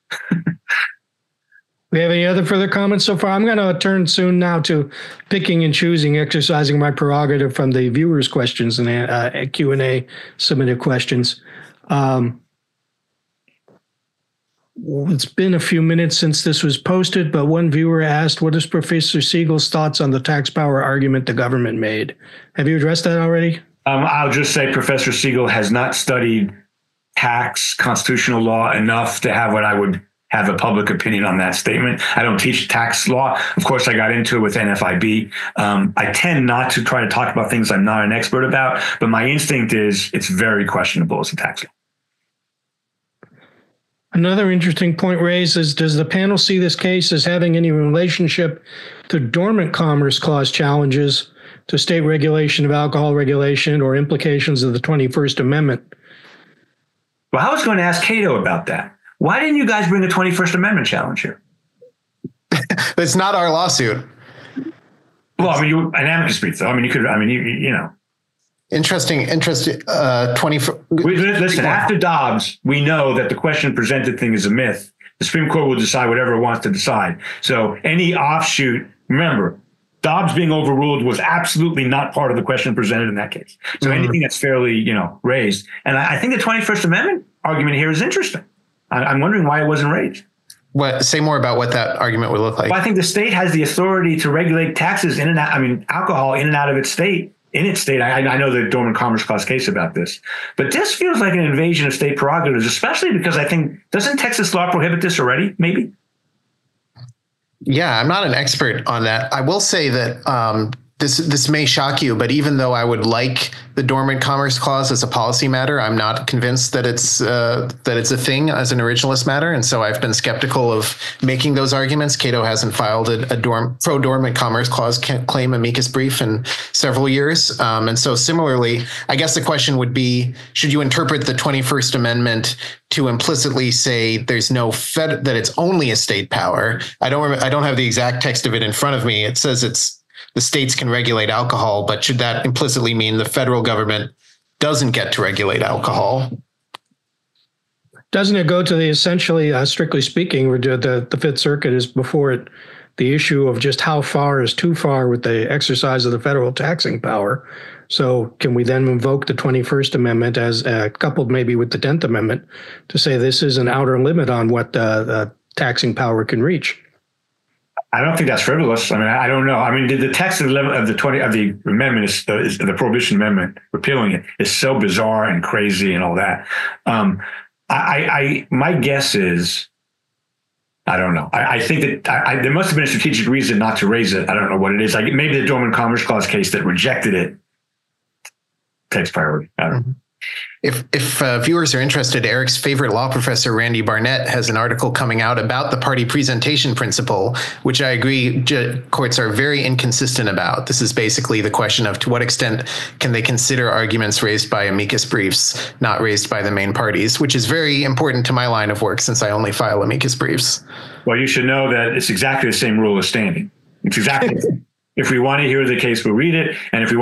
We have any other further comments so far? I'm going to turn soon now to picking and choosing, exercising my prerogative from the viewers' questions and Q&A submitted questions. It's been a few minutes since this was posted, but one viewer asked, what is Professor Siegel's thoughts on the tax power argument the government made? Have you addressed that already? I'll just say Professor Siegel has not studied tax constitutional law enough to have what I would have a public opinion on that statement. I don't teach tax law. Of course, I got into it with NFIB. I tend not to try to talk about things I'm not an expert about, but my instinct is it's very questionable as a tax law. Another interesting point raised is, does the panel see this case as having any relationship to dormant Commerce Clause challenges to state regulation of alcohol regulation or implications of the 21st Amendment? Well, I was going to ask Cato about that. Why didn't you guys bring a 21st Amendment challenge here? It's not our lawsuit. Well, I mean, you an amicus brief, though. I mean, you could. I mean, you know. Interesting. 20. Listen, after Dobbs, we know that the question presented thing is a myth. The Supreme Court will decide whatever it wants to decide. So any offshoot, remember, Dobbs being overruled was absolutely not part of the question presented in that case. So anything that's fairly, raised. And I think the 21st Amendment argument here is interesting. I'm wondering why it wasn't raised. Say more about what that argument would look like. Well, I think the state has the authority to regulate taxes in and out, alcohol in and out of its state. In its state, I know the Dormant Commerce Clause case about this, but this feels like an invasion of state prerogatives, especially because I think, doesn't Texas law prohibit this already, maybe? Yeah, I'm not an expert on that. I will say that this may shock you, but even though I would like the Dormant Commerce Clause as a policy matter, I'm not convinced that it's a thing as an originalist matter, and so I've been skeptical of making those arguments. Cato hasn't filed a pro-Dormant Commerce Clause claim amicus brief in several years, and so similarly, I guess the question would be: should you interpret the 21st Amendment to implicitly say there's no that it's only a state power? I don't have the exact text of it in front of me. It says the states can regulate alcohol, but should that implicitly mean the federal government doesn't get to regulate alcohol? Doesn't it go to the essentially, strictly speaking, the Fifth Circuit is before it, the issue of just how far is too far with the exercise of the federal taxing power? So can we then invoke the 21st Amendment as coupled maybe with the 10th Amendment to say this is an outer limit on what the taxing power can reach? I don't think that's frivolous. I mean, I don't know. I mean, the text of the amendment is the Prohibition Amendment, repealing it, is so bizarre and crazy and all that. My guess is, I don't know. I think that there must have been a strategic reason not to raise it. I don't know what it is. Like maybe the Dormant Commerce Clause case that rejected it takes priority. I don't know. If viewers are interested, Eric's favorite law professor, Randy Barnett, has an article coming out about the party presentation principle, which I agree courts are very inconsistent about. This is basically the question of to what extent can they consider arguments raised by amicus briefs, not raised by the main parties, which is very important to my line of work since I only file amicus briefs. Well, you should know that it's exactly the same rule as standing. It's exactly If we want to hear the case, we'll read it. And if we want to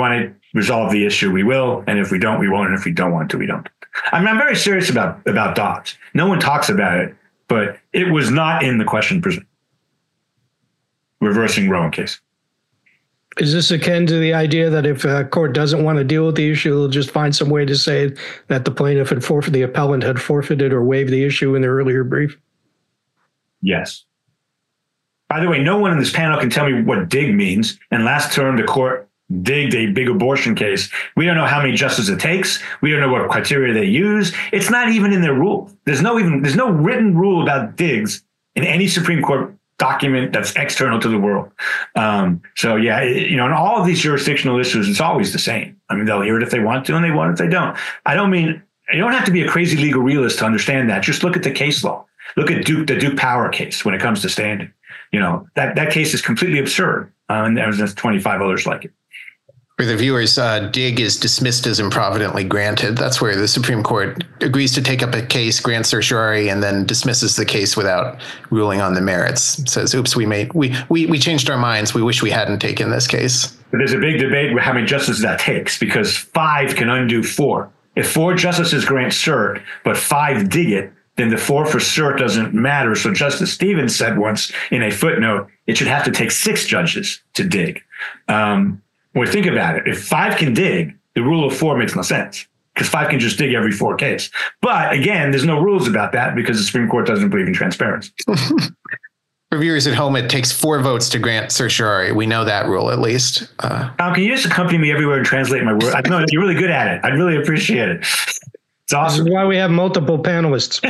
resolve the issue, we will. And if we don't, we won't. And if we don't want to, we don't. I mean, I'm very serious about Dobbs. No one talks about it, but it was not in the question presented. Reversing Roe case. Is this akin to the idea that if a court doesn't want to deal with the issue, they'll just find some way to say that the plaintiff had forfeited, the appellant had forfeited or waived the issue in the earlier brief? Yes. By the way, no one in this panel can tell me what dig means. And last term, the court digged a big abortion case. We don't know how many justices it takes. We don't know what criteria they use. It's not even in their rule. There's no written rule about digs in any Supreme Court document that's external to the world. So yeah, in all of these jurisdictional issues, it's always the same. I mean, they'll hear it if they want to, and they won't if they don't. You don't have to be a crazy legal realist to understand that. Just look at the case law. Look at the Duke Power case when it comes to standing. That case is completely absurd. And there's 25 others like it. For the viewers, dig is dismissed as improvidently granted. That's where the Supreme Court agrees to take up a case, grants certiorari, and then dismisses the case without ruling on the merits. Says, "Oops, we changed our minds. We wish we hadn't taken this case." But there's a big debate with how many justices that takes, because 5 can undo 4. If 4 justices grant cert, but 5 dig it, then the 4 for cert doesn't matter. So Justice Stevens said once in a footnote, it should have to take 6 judges to dig. Well, think about it. If 5 can dig, the rule of 4 makes no sense, because 5 can just dig every 4 case. But again, there's no rules about that because the Supreme Court doesn't believe in transparency. For viewers at home, it takes 4 votes to grant certiorari. We know that rule, at least. Tom, can you just accompany me everywhere and translate my word? I know you're really good at it. I'd really appreciate it. It's awesome. This is why we have multiple panelists.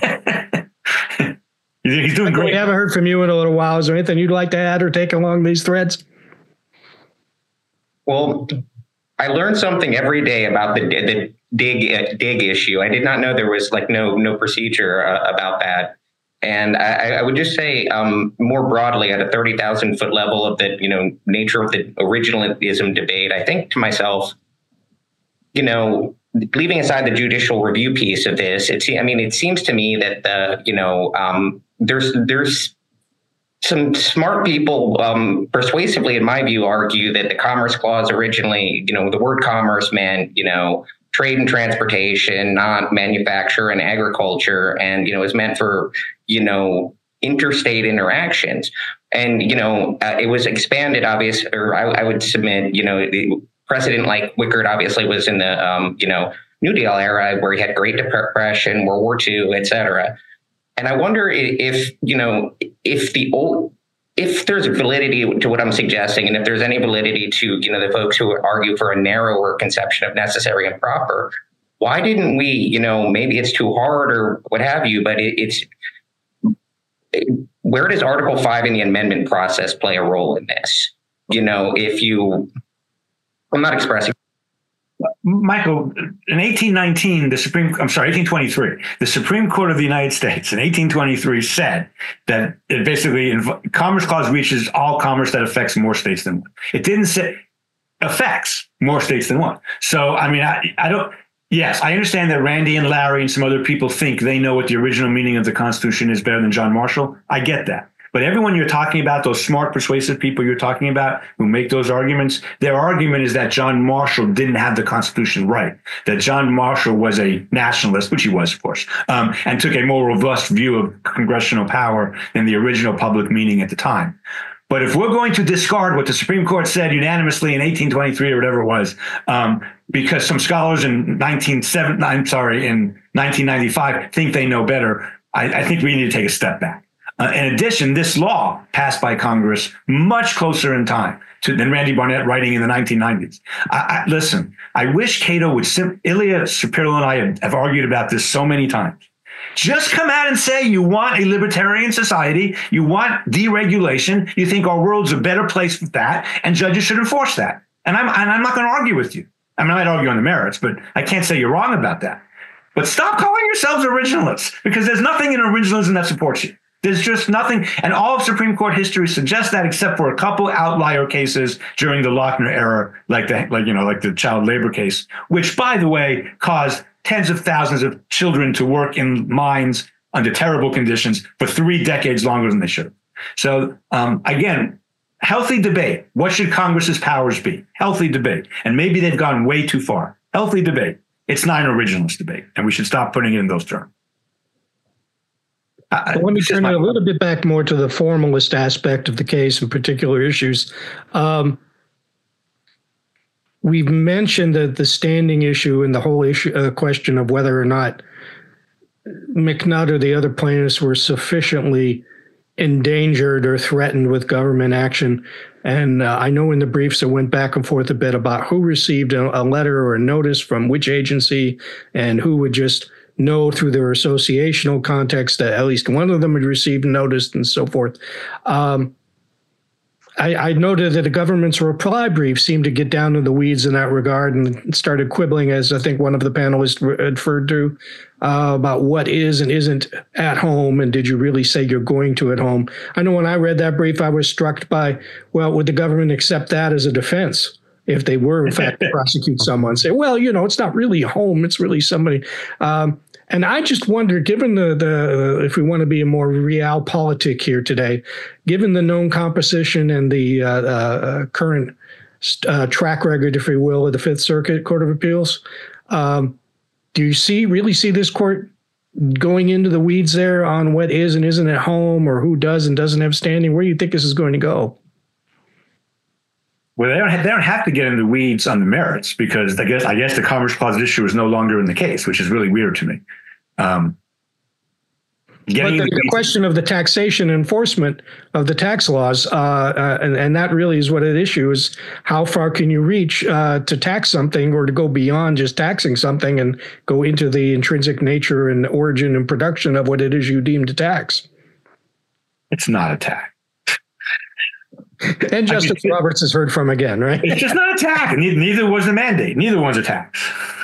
He's doing great. We haven't heard from you in a little while. Is there anything you'd like to add or take along these threads? Well, I learned something every day about the dig issue. I did not know there was no procedure about that. And I would just say more broadly at a 30,000 foot level of the nature of the originalism debate, I think to myself, leaving aside the judicial review piece of this, it seems to me that there's some smart people persuasively, in my view, argue that the Commerce Clause originally, the word commerce meant, trade and transportation, not manufacture and agriculture, and, is meant for, interstate interactions. And, it was expanded, I would submit, the precedent like Wickard obviously was in the, New Deal era where he had Great Depression, World War II, et cetera. And I wonder if there's validity to what I'm suggesting, and if there's any validity to, the folks who argue for a narrower conception of necessary and proper, why didn't we, maybe it's too hard or what have you, but where does Article 5 in the amendment process play a role in this? I'm not expressing. Michael, in 1823, the Supreme Court of the United States in 1823 said that it basically Commerce Clause reaches all commerce that affects more states than one. It didn't say affects more states than one. So, yes, I understand that Randy and Larry and some other people think they know what the original meaning of the Constitution is better than John Marshall. I get that. But everyone you're talking about, those smart, persuasive people you're talking about who make those arguments, their argument is that John Marshall didn't have the Constitution right, that John Marshall was a nationalist, which he was, of course, and took a more robust view of congressional power than the original public meaning at the time. But if we're going to discard what the Supreme Court said unanimously in 1823 or whatever it was, because some scholars in 1995 think they know better, I think we need to take a step back. In addition, this law passed by Congress much closer in time than Randy Barnett writing in the 1990s. Listen, I wish Cato would, Ilya Shapiro and I have argued about this so many times. Just come out and say you want a libertarian society, you want deregulation, you think our world's a better place with that, and judges should enforce that. And I'm not going to argue with you. I might argue on the merits, but I can't say you're wrong about that. But stop calling yourselves originalists, because there's nothing in originalism that supports you. There's just nothing, and all of Supreme Court history suggests that, except for a couple outlier cases during the Lochner era, like the child labor case, which, by the way, caused tens of thousands of children to work in mines under terrible conditions for 3 decades longer than they should have. So again, healthy debate. What should Congress's powers be? Healthy debate. And maybe they've gone way too far. Healthy debate. It's not an originalist debate, and we should stop putting it in those terms. Let me turn it a little bit back more to the formalist aspect of the case and particular issues. We've mentioned that the standing issue and the whole issue, question of whether or not McNutt or the other plaintiffs were sufficiently endangered or threatened with government action. And I know in the briefs it went back and forth a bit about who received a letter or a notice from which agency and who would just know through their associational context that at least one of them had received notice and so forth. I noted that the government's reply brief seemed to get down in the weeds in that regard and started quibbling, as I think one of the panelists referred to, about what is and isn't at home, and did you really say you're going to at home? I know when I read that brief, I was struck by, well, would the government accept that as a defense if they were, in fact, to prosecute someone? Say, well, it's not really home, it's really somebody. And I just wonder, given the if we want to be a more realpolitik here today, given the known composition and the current track record, if you will, of the Fifth Circuit Court of Appeals, do you really see this court going into the weeds there on what is and isn't at home, or who does and doesn't have standing? Where do you think this is going to go? Well, they don't have to get into the weeds on the merits, because I guess the Commerce Clause issue is no longer in the case, which is really weird to me. But the question of the taxation enforcement of the tax laws, and that really is what at issue is: how far can you reach to tax something, or to go beyond just taxing something and go into the intrinsic nature and origin and production of what it is you deem to tax? It's not a tax. And Justice Roberts has heard from again, right? It's just not a tax. Neither was the mandate. Neither one's a tax.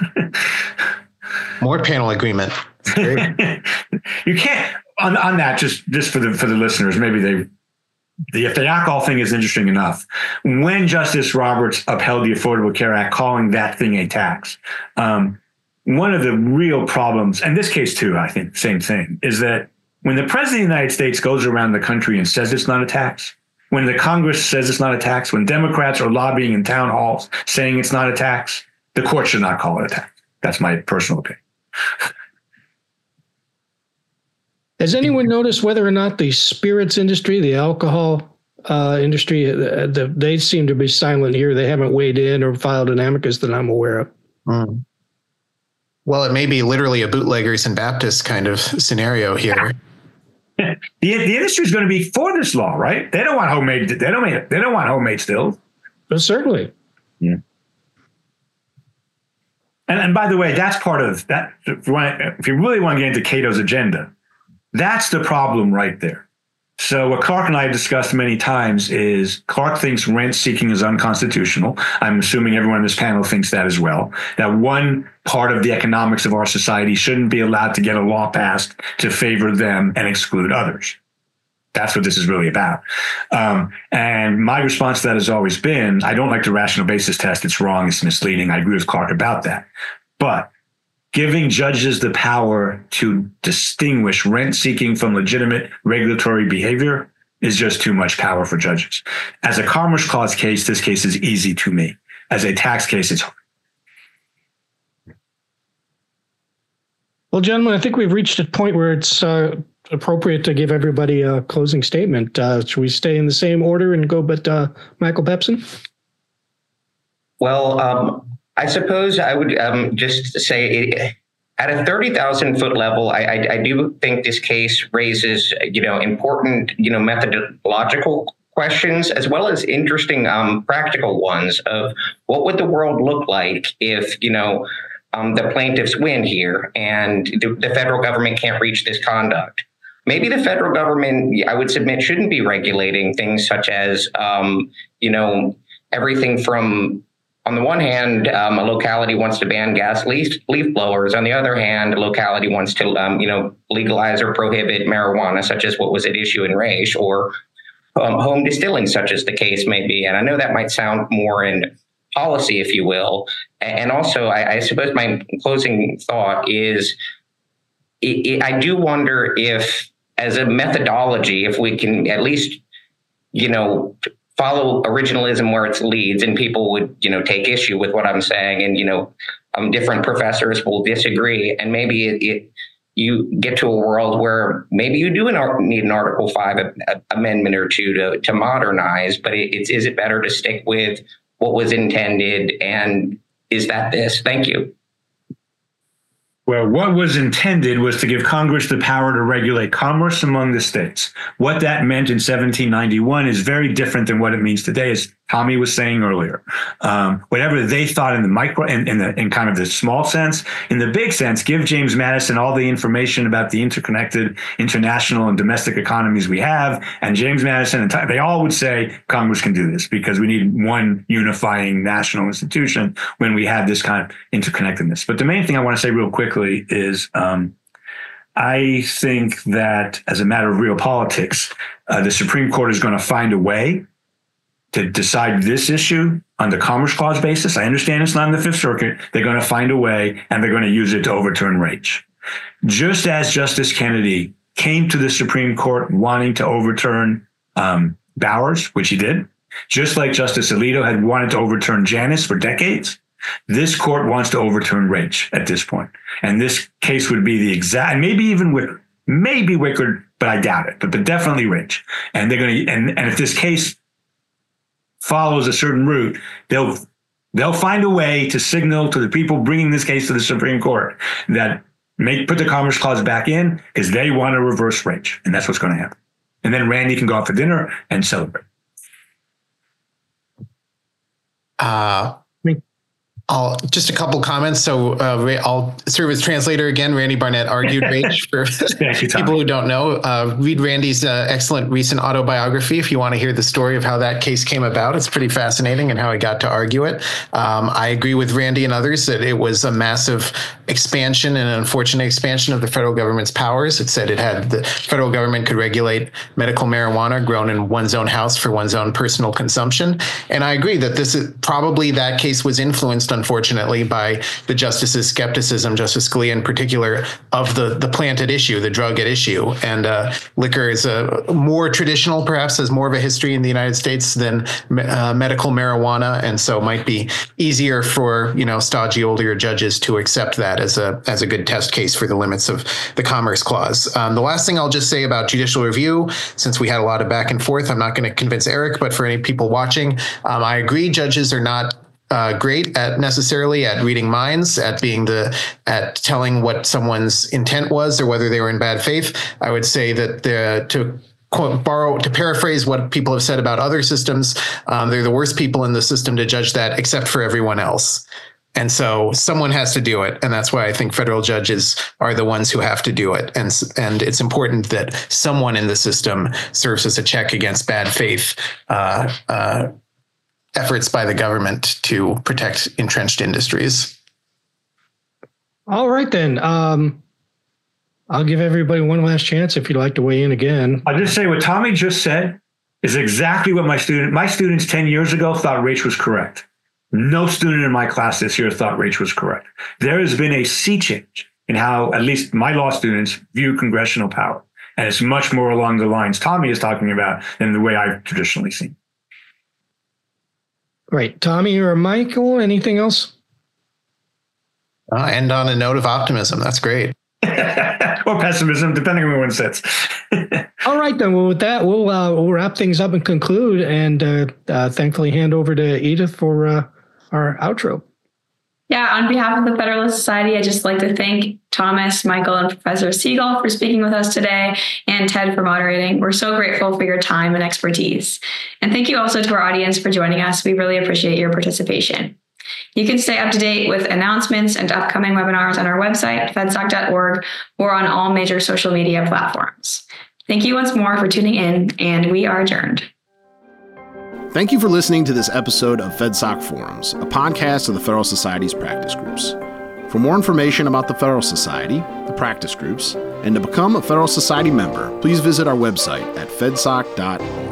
More panel agreement. You can't on that. Just for the listeners, maybe the FDACOL thing is interesting enough. When Justice Roberts upheld the Affordable Care Act, calling that thing a tax, one of the real problems, and this case too, I think, same thing, is that when the President of the United States goes around the country and says it's not a tax, when the Congress says it's not a tax, when Democrats are lobbying in town halls saying it's not a tax, the court should not call it a tax. That's my personal opinion. Has anyone noticed whether or not the spirits industry, the alcohol industry, they seem to be silent here? They haven't weighed in or filed an amicus that I'm aware of. Mm. Well, it may be literally a bootleggers and Baptists kind of scenario here. The industry is going to be for this law, right? They don't want homemade. They don't want homemade stills. But certainly. Yeah. And by the way, that's part of that. If you really want to get into Cato's agenda, that's the problem right there. So what Clark and I have discussed many times is Clark thinks rent seeking is unconstitutional. I'm assuming everyone on this panel thinks that as well, that one part of the economics of our society shouldn't be allowed to get a law passed to favor them and exclude others. That's what this is really about. And my response to that has always been, I don't like the rational basis test. It's wrong. It's misleading. I agree with Clark about that. But giving judges the power to distinguish rent seeking from legitimate regulatory behavior is just too much power for judges. As a Commerce Clause case, this case is easy to me. As a tax case, it's hard. Well, gentlemen, I think we've reached a point where it's appropriate to give everybody a closing statement. Should we stay in the same order and go, but Michael Pepsin? Well, I suppose I would just say at a 30,000 foot level, I do think this case raises, important, methodological questions, as well as interesting practical ones of what would the world look like if, the plaintiffs win here and the federal government can't reach this conduct. Maybe the federal government, I would submit, shouldn't be regulating things such as, everything from, on the one hand, a locality wants to ban gas leaf blowers. On the other hand, a locality wants to, legalize or prohibit marijuana, such as what was at issue in Raich, or home distilling, such as the case may be. And I know that might sound more in policy, if you will. And also, I suppose my closing thought is, I do wonder if, as a methodology, if we can at least, follow originalism where it leads, and people would, take issue with what I'm saying, and, different professors will disagree. And maybe you get to a world where maybe you do need an Article 5 amendment or two to modernize, but is it better to stick with what was intended? And is that this? Thank you. Well, what was intended was to give Congress the power to regulate commerce among the states. What that meant in 1791 is very different than what it means today, as Tommy was saying earlier. Whatever they thought in the micro, in kind of the small sense, in the big sense, give James Madison all the information about the interconnected international and domestic economies we have. And James Madison, they all would say Congress can do this because we need one unifying national institution when we have this kind of interconnectedness. But the main thing I want to say real quickly is I think that as a matter of real politics, the Supreme Court is going to find a way to decide this issue on the Commerce Clause basis. I understand it's not in the Fifth Circuit. They're going to find a way, and they're going to use it to overturn Raich. Just as Justice Kennedy came to the Supreme Court wanting to overturn Bowers, which he did, just like Justice Alito had wanted to overturn Janus for decades, this court wants to overturn Raich at this point. And this case would be the exact, maybe even Wickard, maybe Wickard, but I doubt it, but definitely Raich. And they're going to, and if this case follows a certain route, they'll find a way to signal to the people bringing this case to the Supreme Court that put the Commerce Clause back in because they want to reverse Raich. And that's what's going to happen. And then Randy can go out for dinner and celebrate. Just a couple comments. So I'll serve as translator again. Randy Barnett argued Raich for people who don't know. Read Randy's excellent recent autobiography if you want to hear the story of how that case came about. It's pretty fascinating and how he got to argue it. I agree with Randy and others that it was a massive expansion and an unfortunate expansion of the federal government's powers. It said the federal government could regulate medical marijuana grown in one's own house for one's own personal consumption. And I agree that that case was influenced, unfortunately, by the justice's skepticism, Justice Scalia in particular, of the plant at issue, the drug at issue. And liquor is more traditional, perhaps has more of a history in the United States than medical marijuana. And so might be easier for, stodgy older judges to accept that as a good test case for the limits of the Commerce Clause. The last thing I'll just say about judicial review, since we had a lot of back and forth, I'm not going to convince Eric, but for any people watching, I agree judges are not great necessarily at reading minds, at telling what someone's intent was or whether they were in bad faith. I would say that to paraphrase what people have said about other systems, they're the worst people in the system to judge that, except for everyone else. And so someone has to do it. And that's why I think federal judges are the ones who have to do it. And it's important that someone in the system serves as a check against bad faith efforts by the government to protect entrenched industries. All right, then. I'll give everybody one last chance if you'd like to weigh in again. I'll just say what Tommy just said is exactly what my students 10 years ago thought Raich was correct. No student in my class this year thought Raich was correct. There has been a sea change in how at least my law students view congressional power. And it's much more along the lines Tommy is talking about than the way I've traditionally seen. Great. Tommy or Michael, anything else? End on a note of optimism. That's great. Or pessimism, depending on where one sits. All right, then. Well, with that, we'll wrap things up and conclude, and thankfully hand over to Edith for our outro. Yeah, on behalf of the Federalist Society, I'd just like to thank Thomas, Michael, and Professor Siegel for speaking with us today, and Ted for moderating. We're so grateful for your time and expertise. And thank you also to our audience for joining us. We really appreciate your participation. You can stay up to date with announcements and upcoming webinars on our website, fedsoc.org, or on all major social media platforms. Thank you once more for tuning in, and we are adjourned. Thank you for listening to this episode of FedSoc Forums, a podcast of the Federal Society's practice groups. For more information about the Federal Society, the practice groups, and to become a Federal Society member, please visit our website at fedsoc.org.